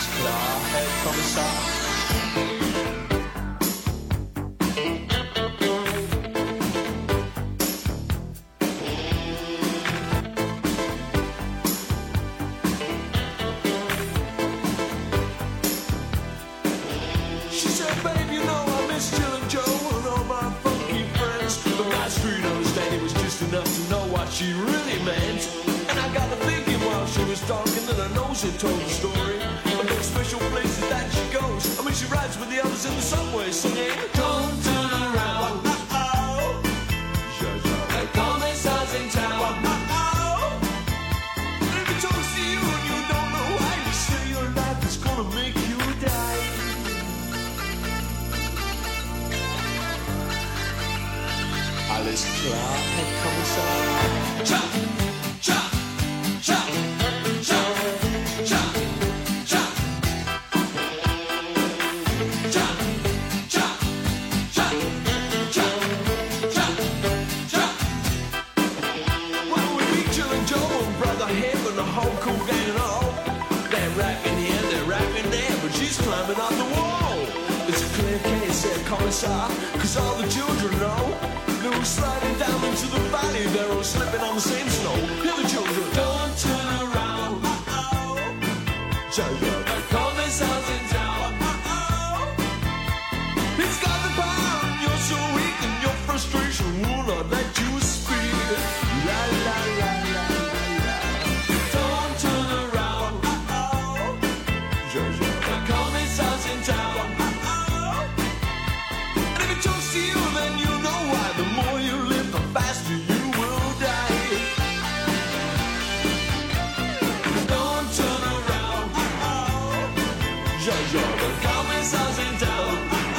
Alles klar, Herr Kommissar. She said, babe, you know I miss Jill and Joe and all my funky friends. But my street understanding was just enough to know what she really meant. And I got to thinking while she was talking that I know she told the story of those special places that she goes. I mean, she rides with the others in the subway singing, don't turn around. The commissar's in town. And if it talks to you and you don't know why, you say your life is gonna make you die. Alles klar, Herr Kommissar. Cha, cha, cha, cha, cha, cha. Cha, cha, cha, cha, cha, cha. Well, we meet Jill and Joe and Brother Hip and the whole cool gang and all. They're rapping here, they're rapping there, but she's climbing on the wall. It's a clear case, Herr Kommissar, 'cause all the children know. They were sliding down into the valley, they're all slipping on the same snow. Hear the children, don't turn around. The commissar's in town. He's got the power and you're so weak and your frustration will not let you speak. La la la la la. Don't turn around. The commissar's in town. And if it talks to you, then you know why. The more you live, the faster you will die. Don't turn around. The commissar's in town.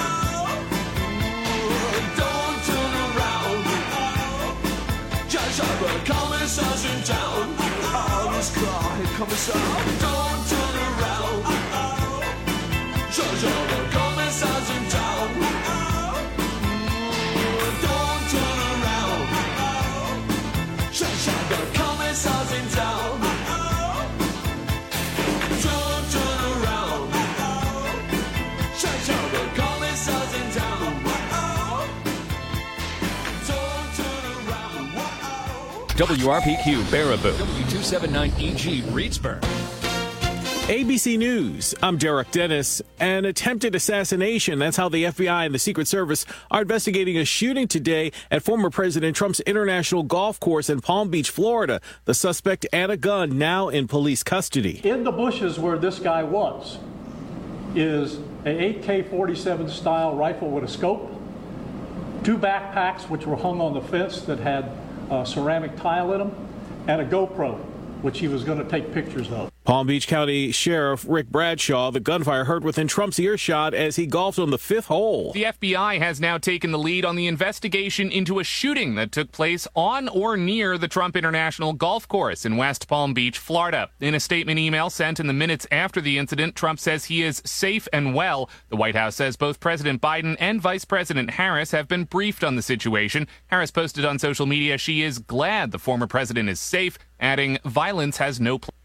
Don't turn around. The commissar's in town. Alles klar, Herr Kommissar. Don't turn around. The commissar's in town. Don't turn around. The commissar's in town. Don't turn around. The commissar's in town. Don't turn around. WRPQ Baraboo, W279EG Reedsburg. ABC News, I'm Derek Dennis. An attempted assassination, that's how the FBI and the Secret Service are investigating a shooting today at former President Trump's international golf course in Palm Beach, Florida. The suspect and a gun now in police custody. In the bushes where this guy was is a AK-47 style rifle with a scope, 2 backpacks which were hung on the fence that had ceramic tile in them, and a GoPro, which he was going to take pictures of. Palm Beach County Sheriff Rick Bradshaw, the gunfire heard within Trump's earshot as he golfed on the 5th hole. The FBI has now taken the lead on the investigation into a shooting that took place on or near the Trump International Golf Course in West Palm Beach, Florida. In a statement email sent in the minutes after the incident, Trump says he is safe and well. The White House says both President Biden and Vice President Harris have been briefed on the situation. Harris posted on social media she is glad the former president is safe, adding violence has no place.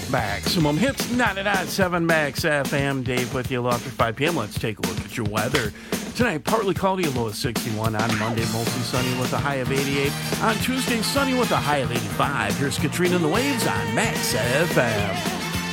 Maximum Hits 99.7 Max FM. Dave with you after 5 p.m. Let's take a look at your weather. Tonight, partly cloudy, a low of 61. On Monday, mostly sunny with a high of 88. On Tuesday, sunny with a high of 85. Here's Katrina and the Waves on Max FM.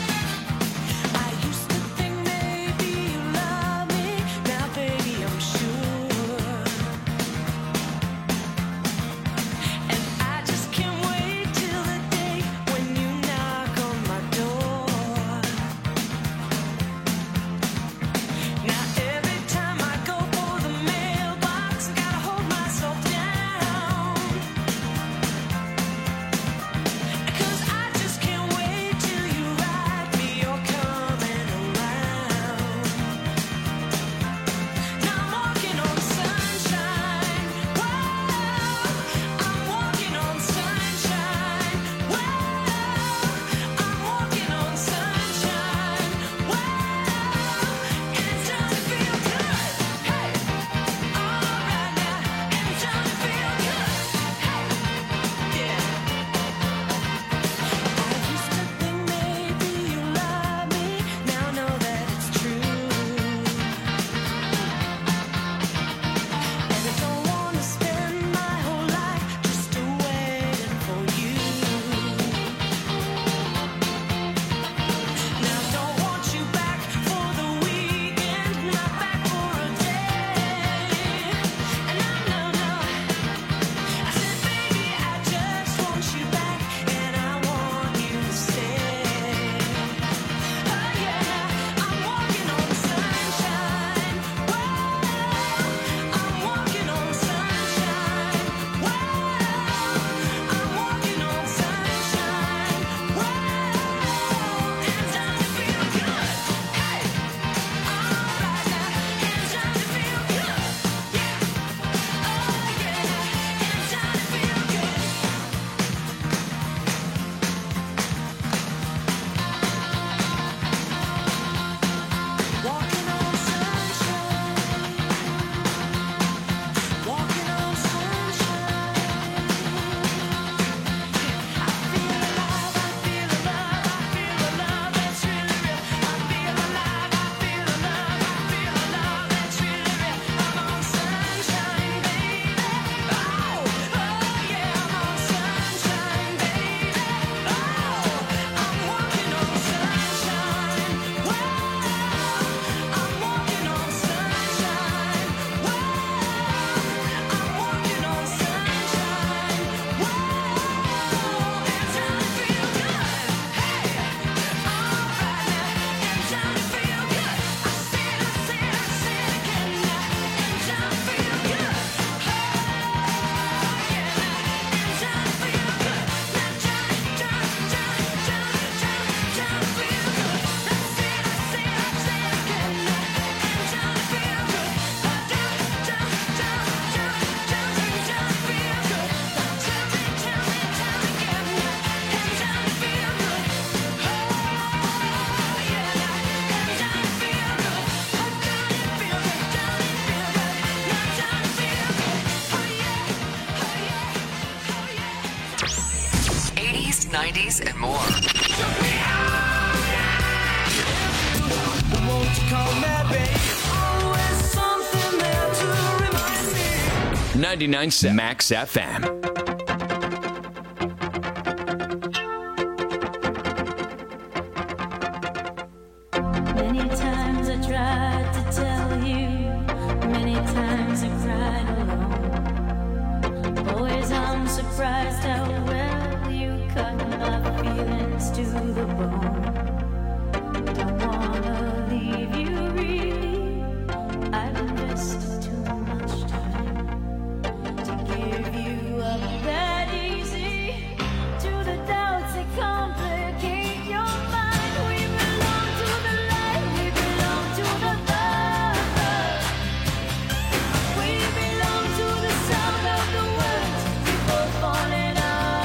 And more. 99.7 Max FM. Many times I tried to tell you, many times I cried alone. Always I'm surprised how well you cut my feelings to the bone. Don't wanna leave you really, I've invested too much time to give you up that easy. To the doubts that complicate your mind, we belong to the light, we belong to the dark. We belong to the sound of the words before falling out.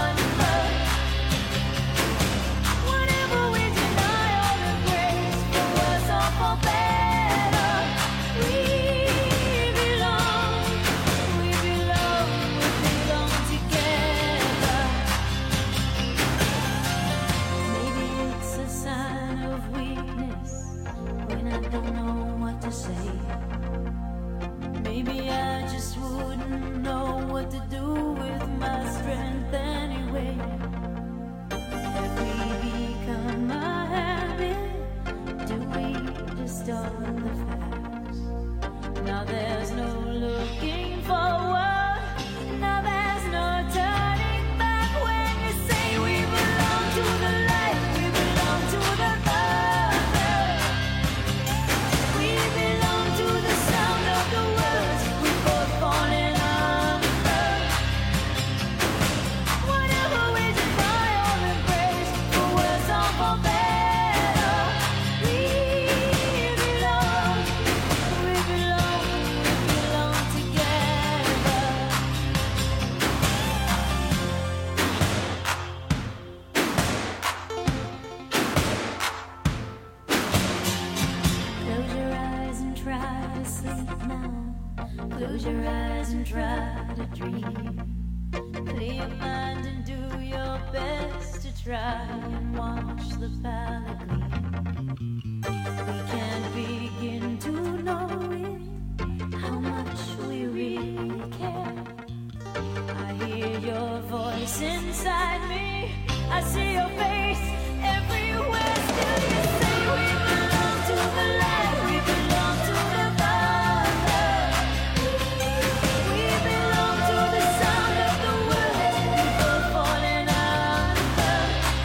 your mind and do your best to try and watch the palette gleam. We can't begin to know it, how much we really care. I hear your voice inside me, I see your face everywhere. Still you say we belong to the light, we belong to the Father. We belong to the sound of the words people falling under.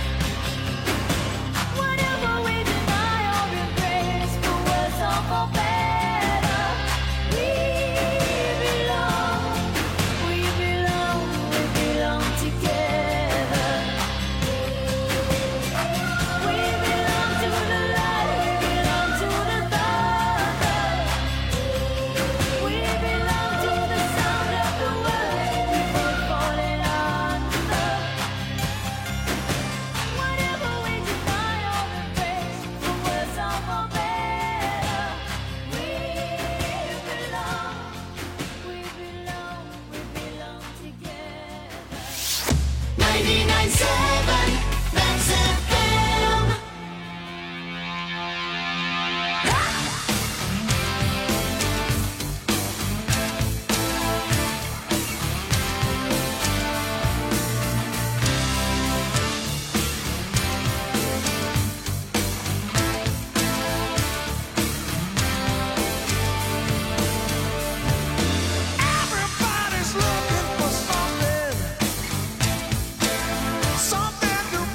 Whatever we deny or embrace, for worse or for better, we belong together. We belong to the light, we belong to the Father. We belong to the sound of the words people falling under. Whatever we deny or embrace, for worse or for better, we belong together. 99.7 Max FM. Everybody's looking for something to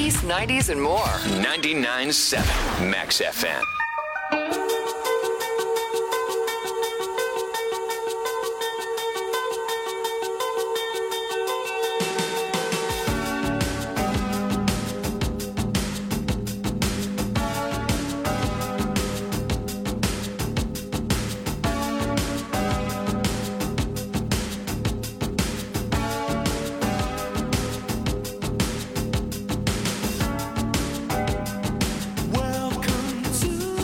80s, 90s, and more. 99.7 Max FM. Welcome to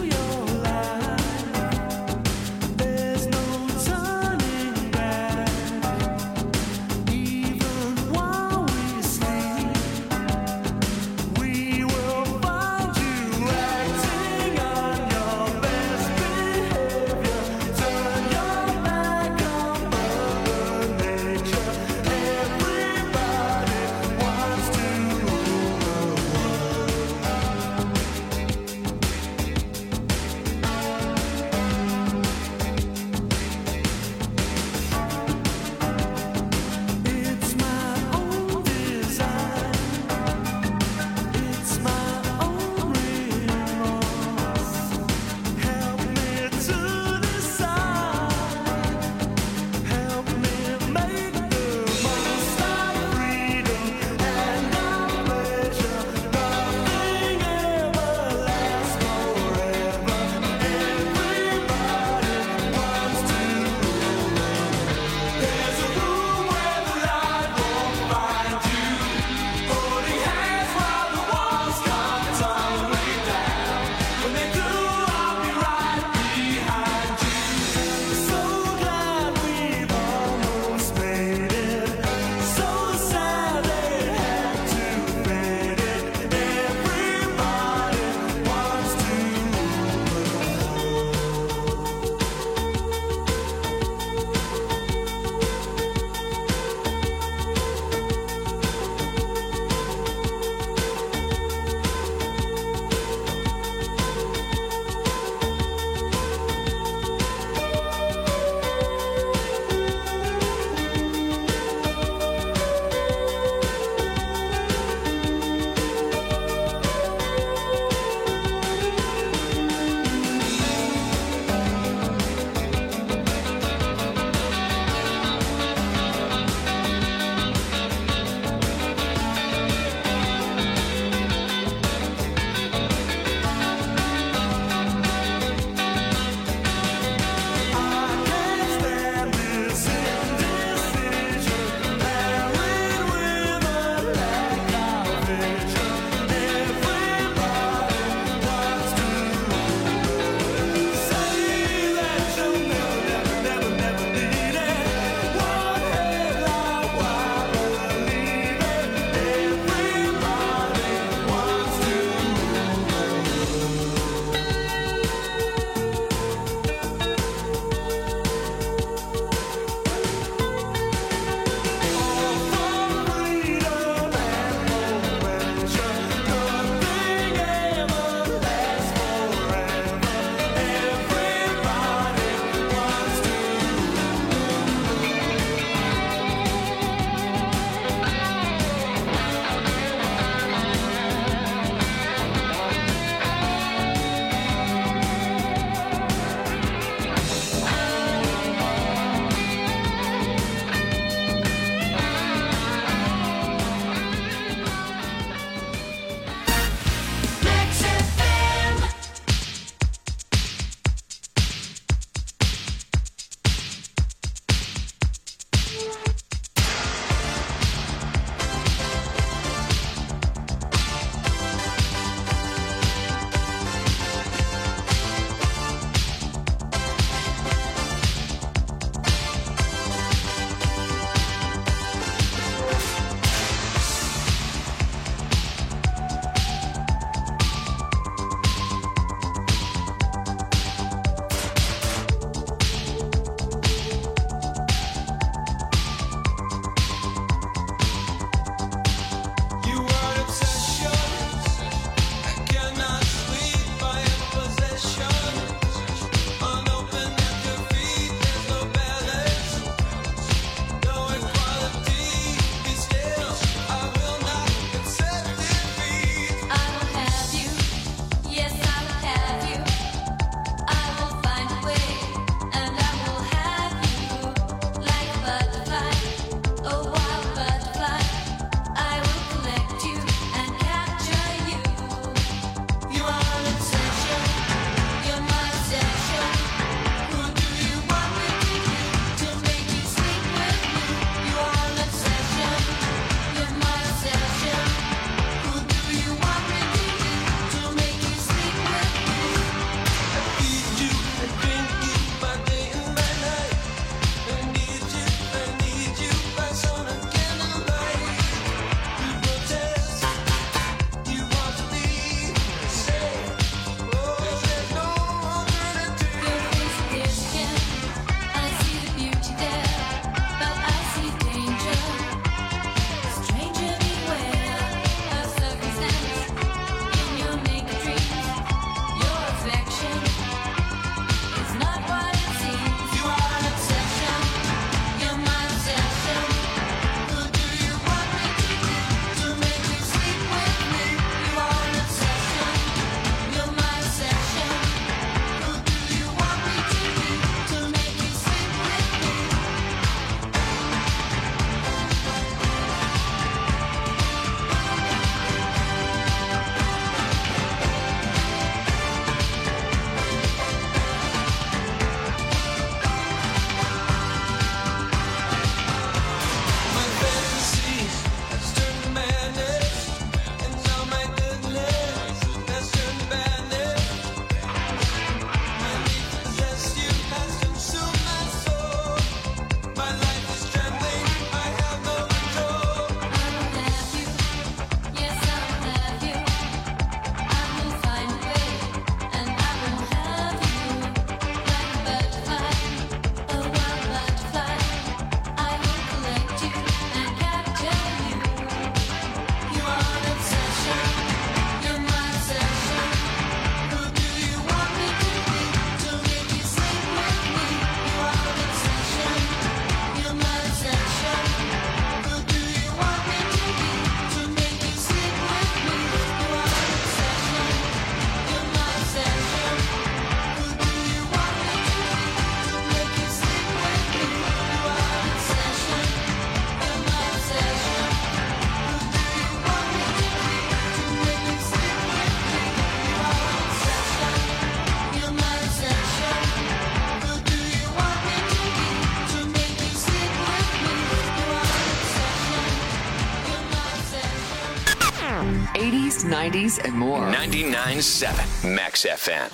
80s, 90s, and more. 99.7 Max FM.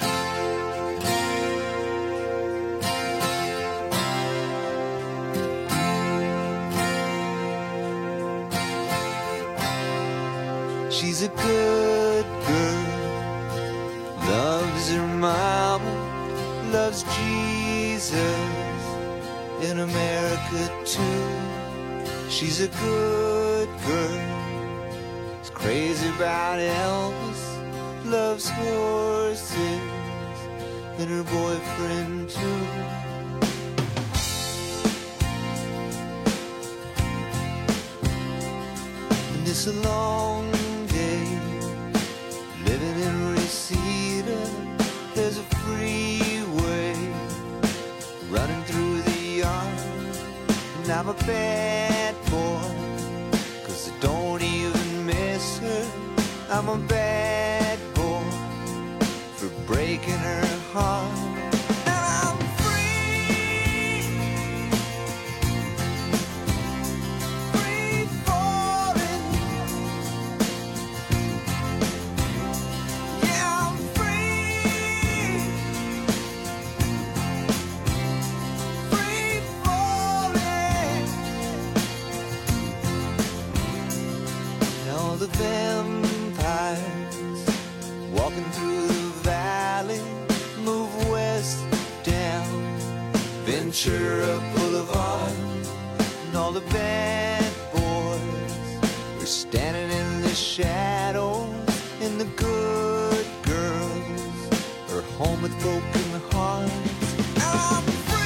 She's a good girl, loves her mama, loves Jesus, in America too. She's a good girl, is crazy about Elvis, loves horses, and her boyfriend too. And it's a long living in Reseda, there's a freeway running through the yard. And I'm a bad boy, 'cause I don't even miss her. I'm a bad boy for breaking her heart. And I'm free, free falling. The vampires walking through the valley move west down Ventura Boulevard, and all the bad boys are standing in the shadows, and the good girls are home with broken hearts. I'm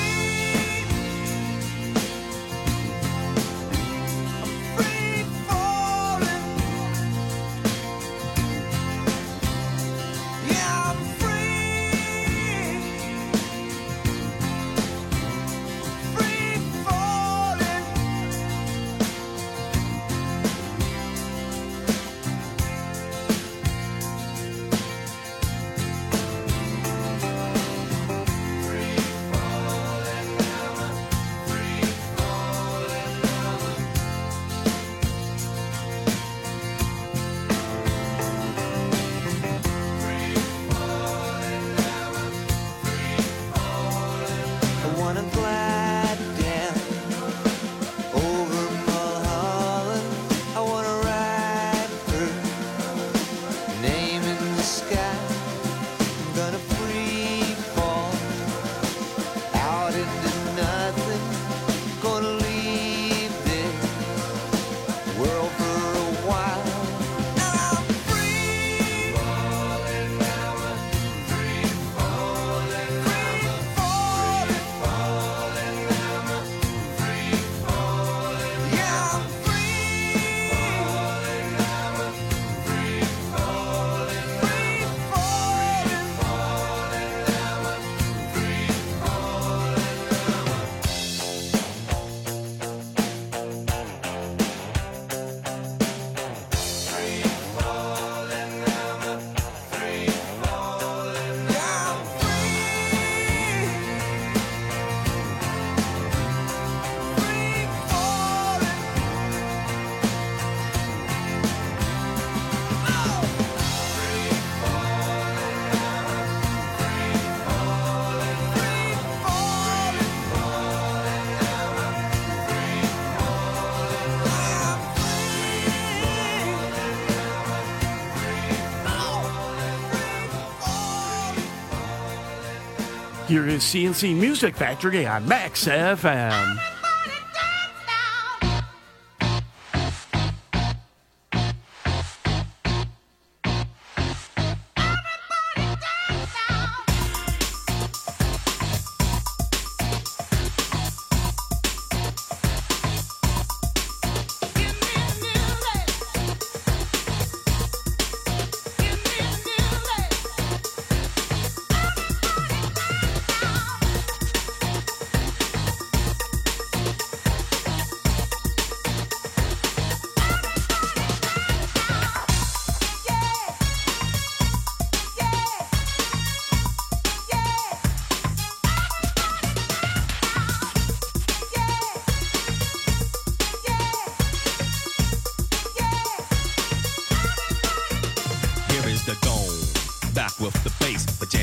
Here is CNC Music Factory on Max FM.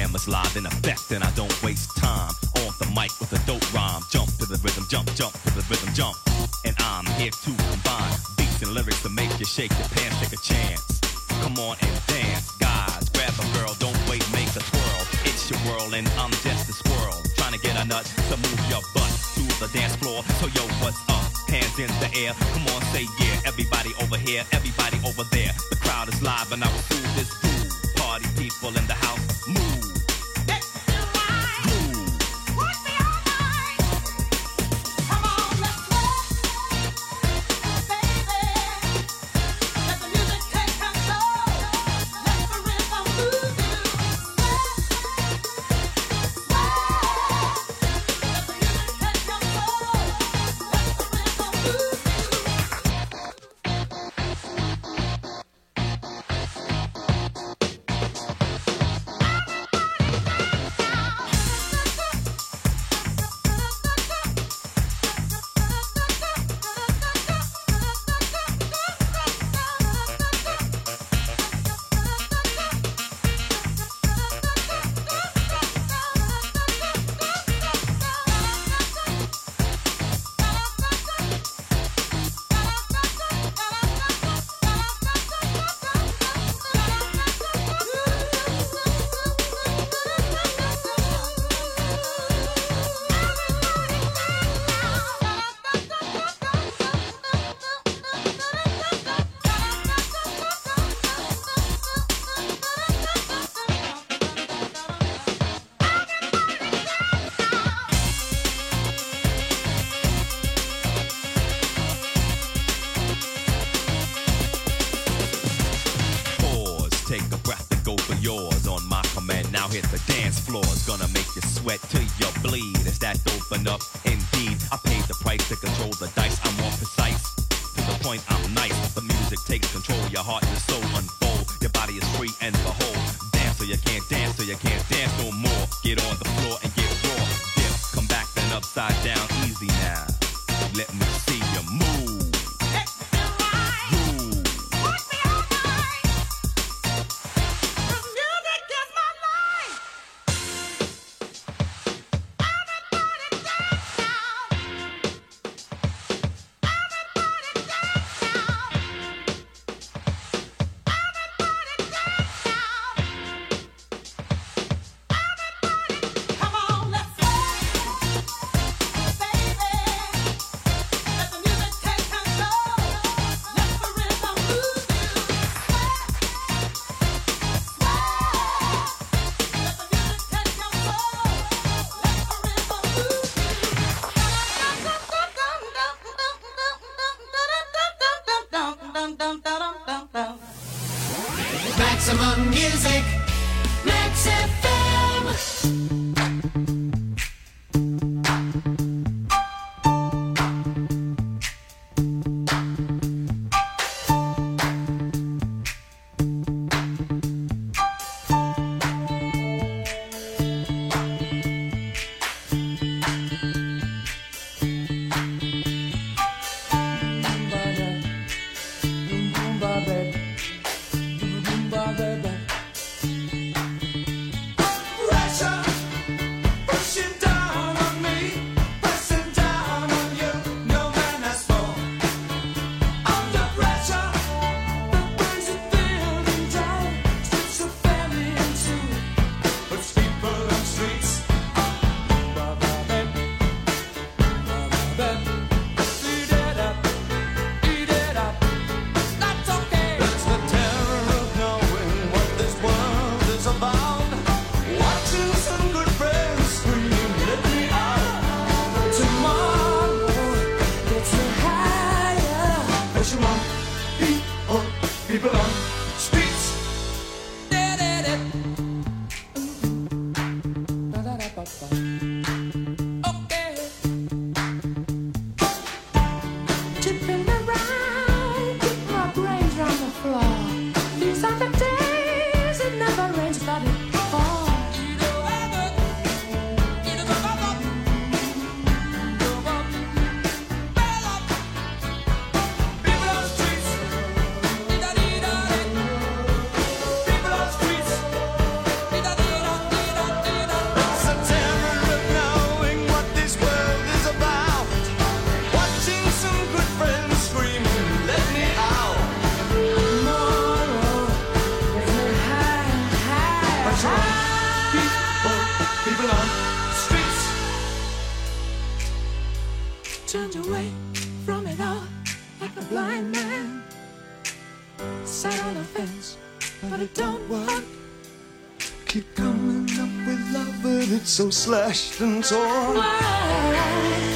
FM is live in effect, and I don't waste time on the mic with a dope rhyme. Jump to the rhythm, jump to the rhythm, jump. And I'm here to combine beats and lyrics to make you shake your pants, take a chance. Come on and dance, guys. Grab a girl, don't wait, make a twirl. It's your world, and I'm just a squirrel trying to get a nut to move your butt to the dance floor. So yo, what's up? Hands in the air, come on, say yeah. Everybody over here, everybody over there. The crowd is live, and I will do this groove. Party people in the house, move. Till you bleed, is that open up? Indeed, I paid the price to control the dice. I'm more precise, to the point I'm nice. The music takes control, your heart and soul unfold. Your body is free and behold. Dance so you can't dance, so you can't dance no more. Get on the floor and get raw. Dip, come back then upside down, easy now. Let me see you move. Maximum music, Max FM. Sat on the fence, but it don't work. Keep coming up with love, but it's so slashed and torn. Why?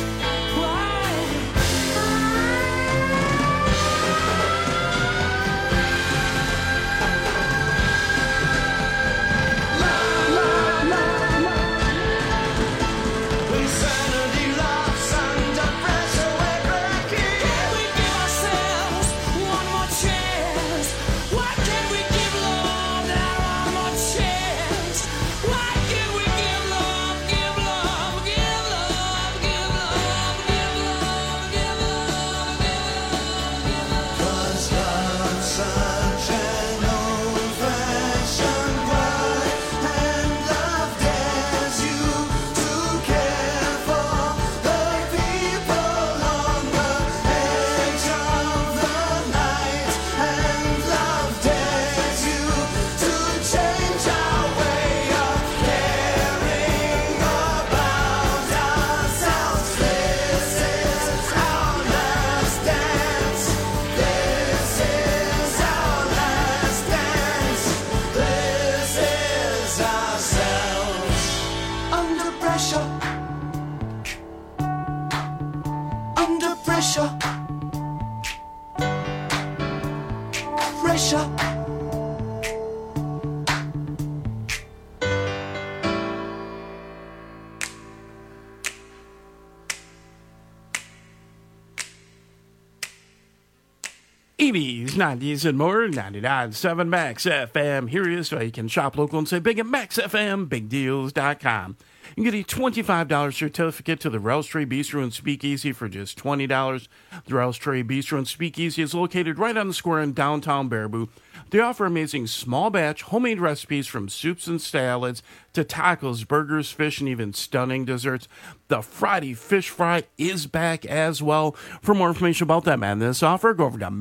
'80s, '90s, and more. 99.7 Max FM. Here is so you can shop local and say big at Max FM, bigdeals.com. You can get a $25 certificate to the Rouse Trey Bistro and Speakeasy for just $20. The Rouse Trey Bistro and Speakeasy is located right on the square in downtown Baraboo. They offer amazing small batch homemade recipes from soups and salads to tacos, burgers, fish, and even stunning desserts. The Friday Fish Fry is back as well. For more information about that and this offer, go over to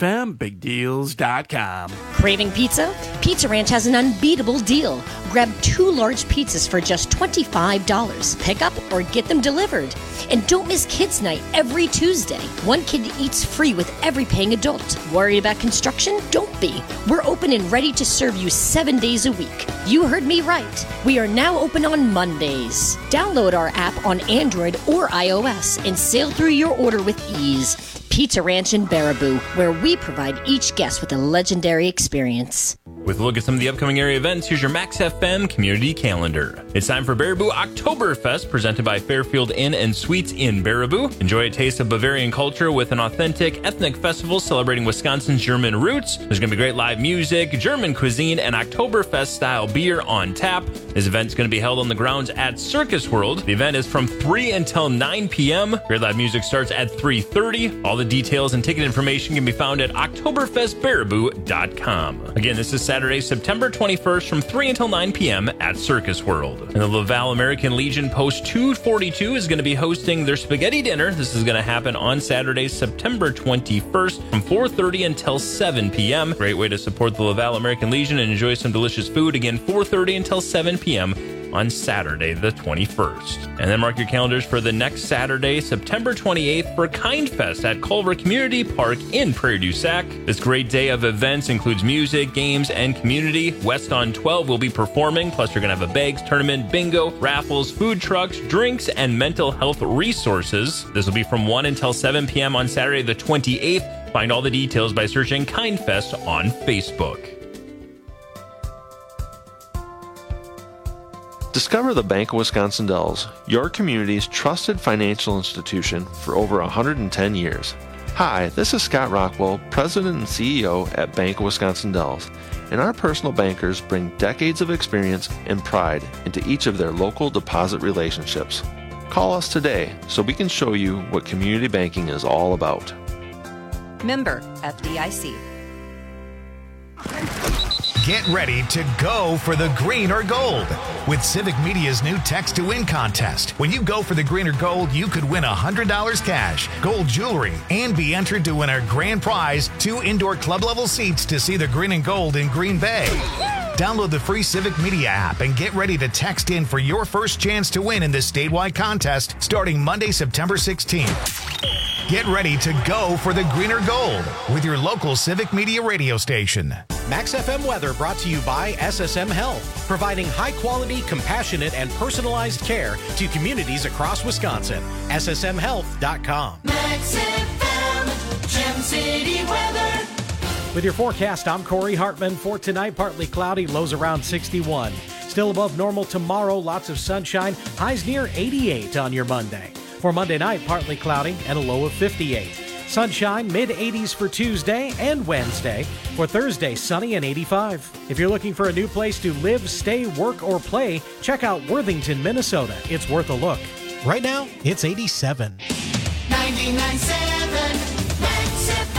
MaxFMBigDeals.com. Craving pizza? Pizza Ranch has an unbeatable deal. Grab 2 large pizzas for just $25. Pick up or get them delivered. And don't miss Kids Night every Tuesday. One kid eats free with every paying adult. Worried about construction? Don't be. We're open and ready to serve you 7 days a week. You heard me right. We are now open on Mondays. Download our app on Android or iOS and sail through your order with ease. Pizza Ranch in Baraboo, where we provide each guest with a legendary experience. With a look at some of the upcoming area events, here's your Max FM community calendar. It's time for Baraboo Oktoberfest, presented by Fairfield Inn and Suites in Baraboo. Enjoy a taste of Bavarian culture with an authentic ethnic festival celebrating Wisconsin's German roots. There's going to be great live music, German cuisine, and Oktoberfest-style beer on tap. This event's going to be held on the grounds at Circus World. The event is from 3 until 9 p.m. Great live music starts at 3:30. All the details and ticket information can be found at OktoberfestBaraboo.com. Again, this is Saturday, September 21st from 3 until 9 p.m. at Circus World. And the Laval American Legion Post 242 is going to be hosting their spaghetti dinner. This is going to happen on Saturday, September 21st from 4:30 until 7 p.m. Great way to support the Laval American Legion and enjoy some delicious food. Again, 4:30 until 7 p.m. on Saturday, the 21st. And then mark your calendars for the next Saturday, September 28th for KindFest at Culver Community Park in Prairie du Sac. This great day of events includes music, games, and community. West on 12 will be performing, plus you're going to have a bags tournament, bingo, raffles, food trucks, drinks, and mental health resources. This will be from 1 until 7 p.m. on Saturday, the 28th. Find all the details by searching KindFest on Facebook. Discover the Bank of Wisconsin Dells, your community's trusted financial institution for over 110 years. Hi, this is Scott Rockwell, President and CEO at Bank of Wisconsin Dells, and our personal bankers bring decades of experience and pride into each of their local deposit relationships. Call us today so we can show you what community banking is all about. Member FDIC. Get ready to go for the green or gold with Civic Media's new Text to Win contest. When you go for the green or gold, you could win $100 cash, gold jewelry, and be entered to win our grand prize, 2 indoor club level seats to see the green and gold in Green Bay. Download the free Civic Media app and get ready to text in for your first chance to win in this statewide contest starting Monday, September 16th. Get ready to go for the greener gold with your local Civic Media radio station. Max FM weather brought to you by SSM Health, providing high-quality, compassionate, and personalized care to communities across Wisconsin. SSMHealth.com. Max FM, Gem City weather. With your forecast, I'm Corey Hartman. For tonight, partly cloudy, lows around 61. Still above normal tomorrow, lots of sunshine, highs near 88 on your Monday. For Monday night, partly cloudy and a low of 58. Sunshine, mid-80s for Tuesday and Wednesday. For Thursday, sunny and 85. If you're looking for a new place to live, stay, work, or play, check out Worthington, Minnesota. It's worth a look. Right now, it's 87. 99.7 Max FM.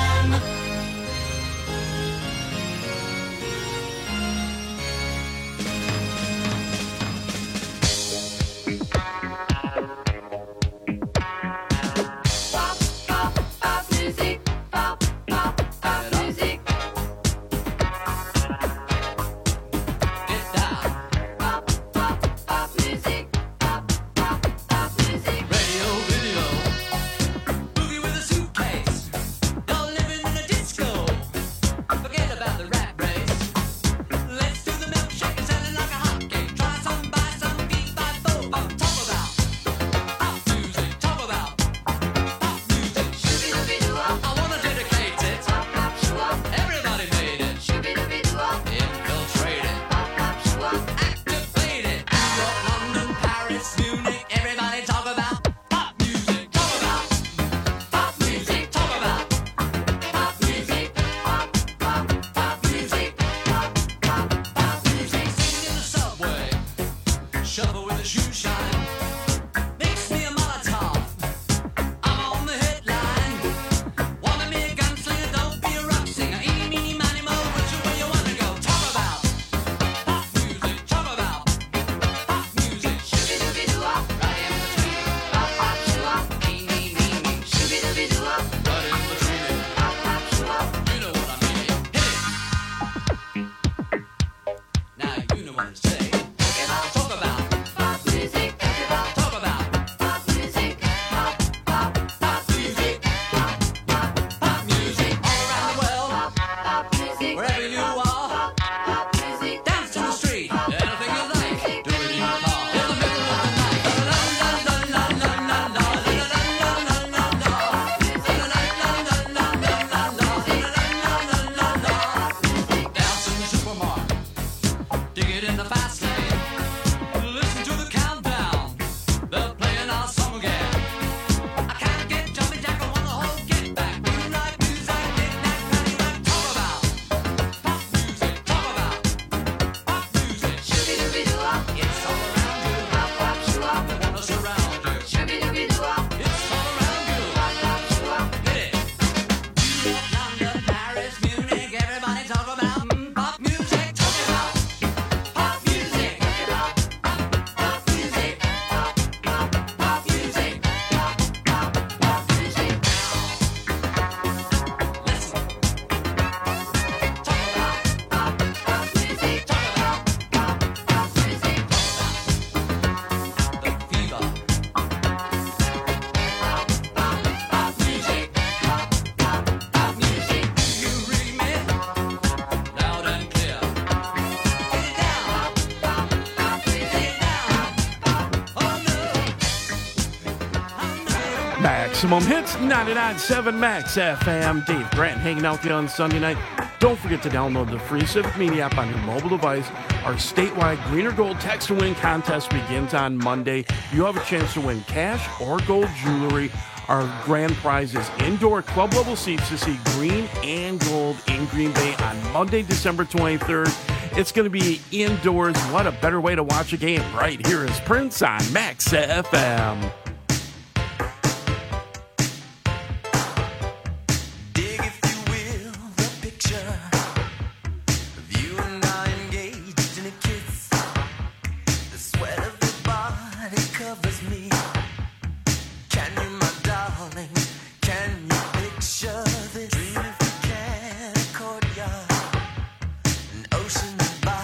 Maximum Hits, 99.7 Max FM. Dave Grant hanging out with you on Sunday night. Don't forget to download the free Civic Media app on your mobile device. Our statewide Green or Gold Text to Win contest begins on Monday. You have a chance to win cash or gold jewelry. Our grand prize is indoor club level seats to see green and gold in Green Bay on Monday, December 23rd. It's going to be indoors. What a better way to watch a game. Right here is Prince on Max FM.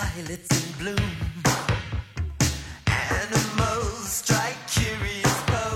Animals strike curious pose.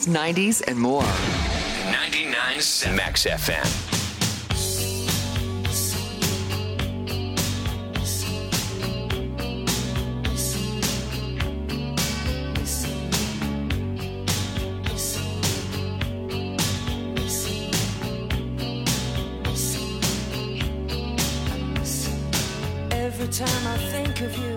80s, 90s, and more. 99.7 Max FM. Every time I think of you,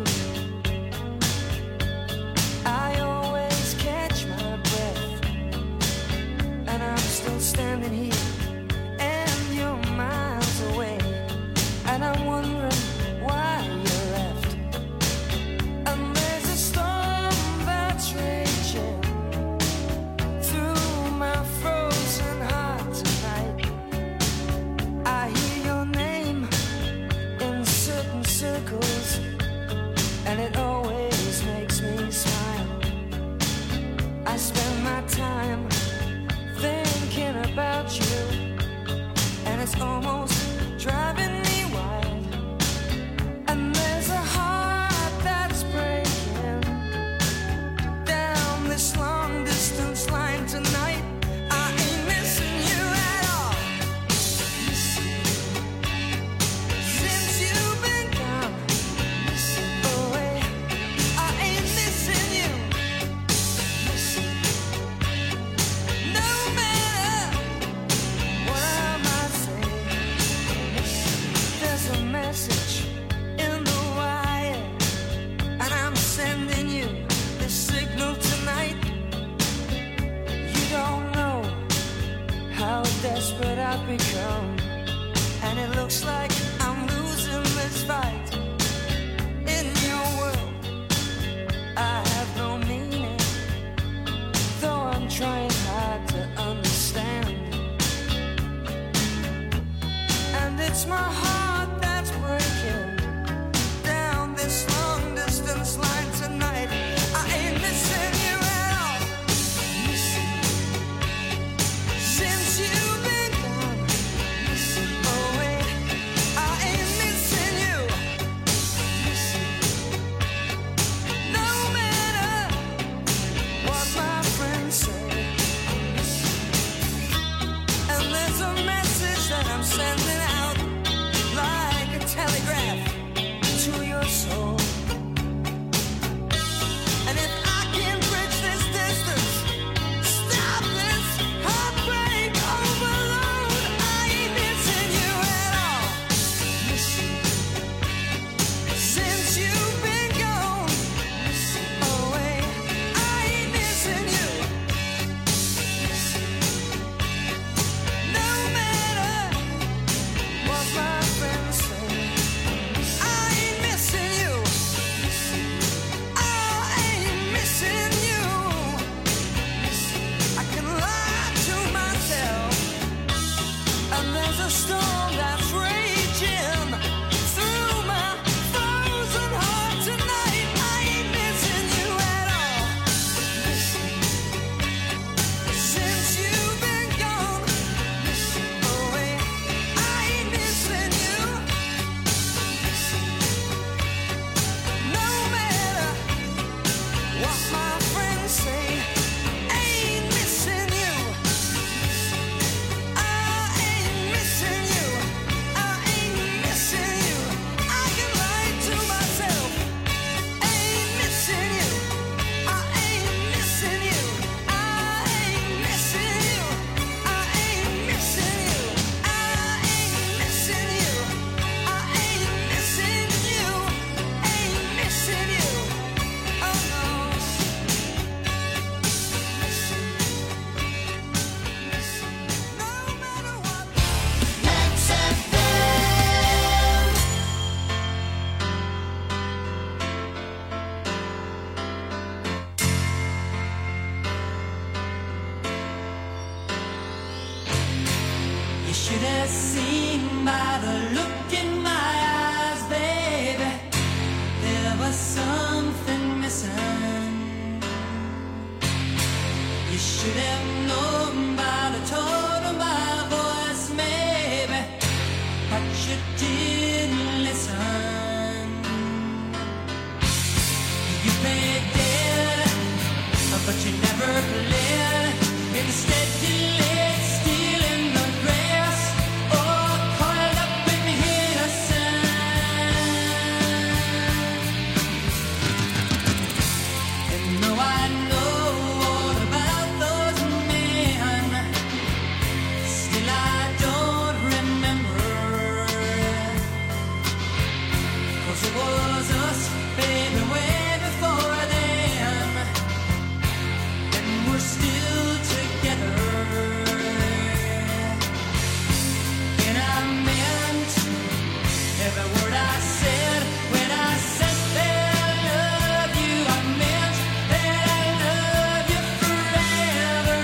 I always catch my breath, and I'm still standing here, and you're miles away, and I'm wondering why you left. And there's a storm that's raging through my frozen heart tonight. I hear your name in certain circles, and it always makes me smile. I spend my time thinking about you, and it's almost driving me wild. And there's a heart that's breaking down this long distance line tonight. I ain't missing you at all. Since you've been gone away, I ain't missing you. No matter what I might say, there's a message in the wire, and I'm sending you this signal tonight. You don't know how desperate I've become, and it looks like I'm losing this fight. In your world, I have no meaning, though I'm trying hard to understand. And it's my heart that's breaking down this long distance line tonight. I ain't missing you at all. Since you've been gone away, I ain't missing you. No matter what my friends say. And there's a message that I'm sending out like a telegraph to your soul. And if I can bridge this distance, stop this heartbreak overload, I ain't missing you at all. Since you've been gone away, I ain't missing you. No matter what my friends say, I ain't missing you. I ain't missing you. I can lie to myself, and there's a storm that's raging through my frozen heart tonight. I ain't missing you at all. Since you've been gone away, I ain't missing you. No matter what my friends say, ain't missing you. I ain't missing you. I ain't missing you. I can lie to myself. Ain't missing you. I ain't missing you. I ain't missing you. I ain't missing you. I ain't missing you. I ain't missing you. Ain't missing you. Oh no. No matter what. Max FM. You should have seen by the look in my eyes, baby. There was something missing. You should have known by the tone of my voice, maybe, but you didn't listen. You played dead, but you never played. it was us, baby, way before then. And we're still together. And I meant every word I said when I said that I love you. I meant that I love you forever.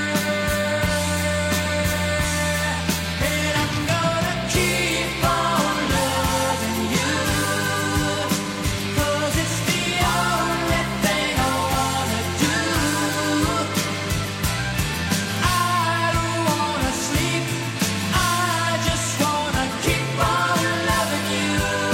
And I'm gonna keep on loving you, 'cause it's the only thing I wanna do. I don't wanna sleep, I just wanna keep on loving you.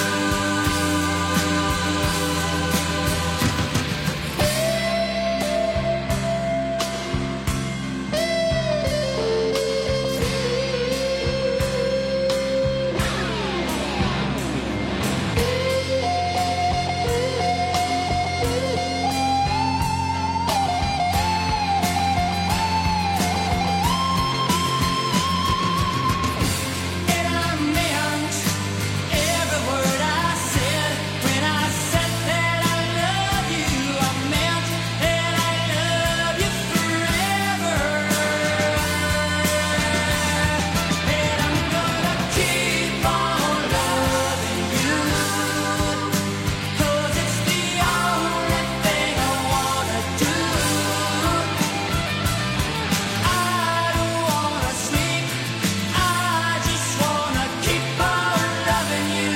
And I meant every word I said when I said that I love you. I meant that I love you forever. And I'm gonna keep on loving you, 'cause it's the only thing I wanna do. I don't wanna sleep, I just wanna keep on loving you.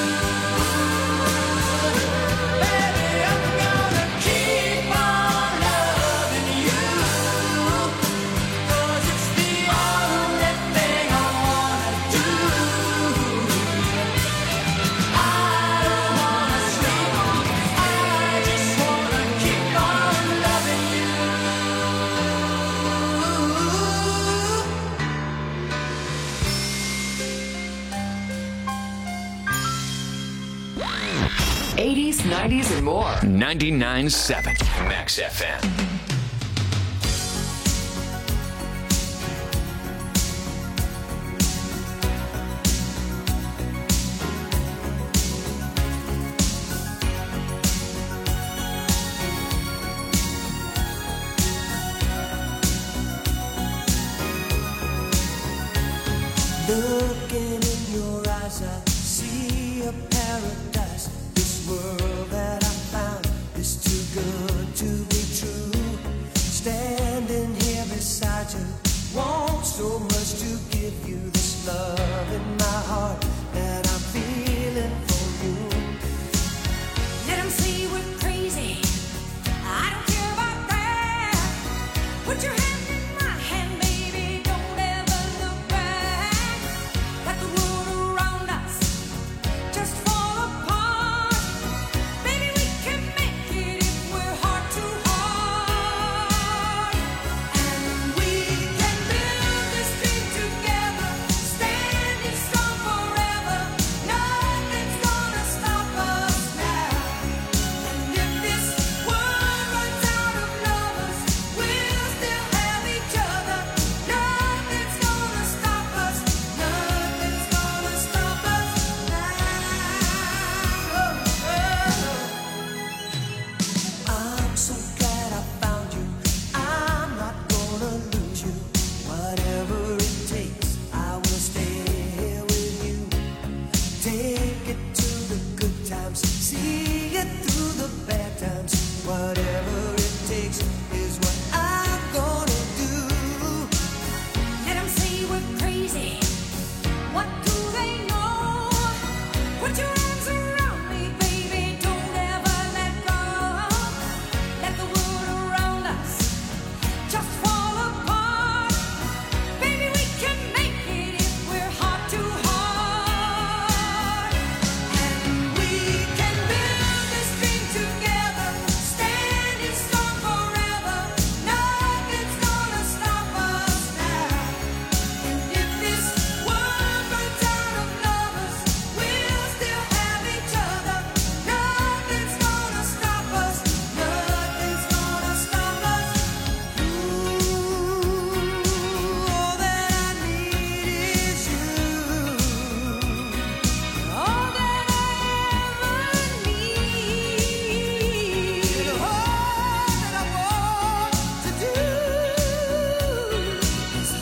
Baby, I'm gonna keep on loving you, 'cause it's the only thing I wanna do. I don't wanna sleep, I just wanna keep on loving you. 80s, 90s, and more. 99.7 Max FM. Looking in your eyes, I see a paradise. This world that I found is too good to be true. Standing here beside you, want so much to give you this love in my heart that I'm feeling for you. Let 'em say we're crazy. I don't care about that. Put your hand in my hand, baby. Don't ever look back. Let the world around us just fall apart. Baby, we can make it if we're heart to heart. And we can build this dream together, standing strong forever. Nothing's gonna stop us now. And if this world runs out of lovers, we'll still have each other. Nothing's gonna stop us. Nothing's gonna stop us now. I'm so glad I found you. I'm not gonna lose you. Whatever it takes, I will stay here with you. Take it to the good times, see it through the bad times. Whatever